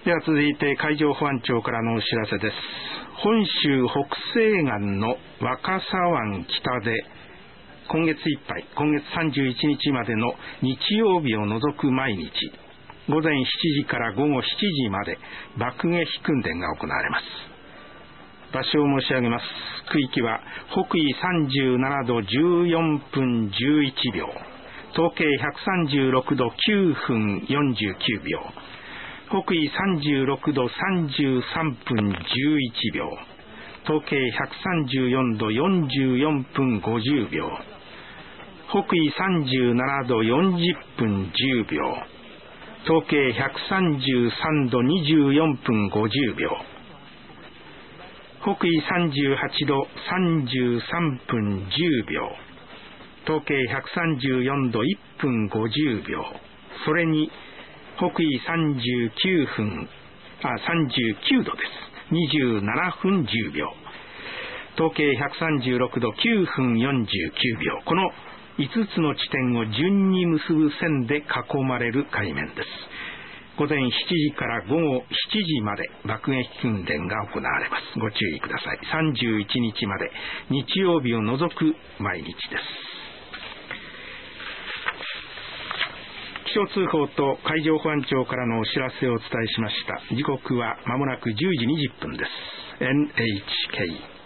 では続いて海上保安庁からのお知らせです。本州北西岸の若狭湾北で今月いっぱい、今月31日までの日曜日を除く毎日、午前7時から午後7時まで爆撃訓練が行われます。場所を申し上げます。区域は北緯37度14分11秒、東経136度9分49秒、北緯36度33分11秒、東経134度44分50秒、北緯37度40分10秒、東経133度24分50秒、北緯38度33分10秒、東経134度1分50秒、それに北緯39度です。27分10秒、東経136度9分49秒、この5つの地点を順に結ぶ線で囲まれる海面です。午前7時から午後7時まで爆撃訓練が行われます。ご注意ください。31日まで日曜日を除く毎日です。気象通報と海上保安庁からのお知らせをお伝えしました。時刻はまもなく10時20分です。NHK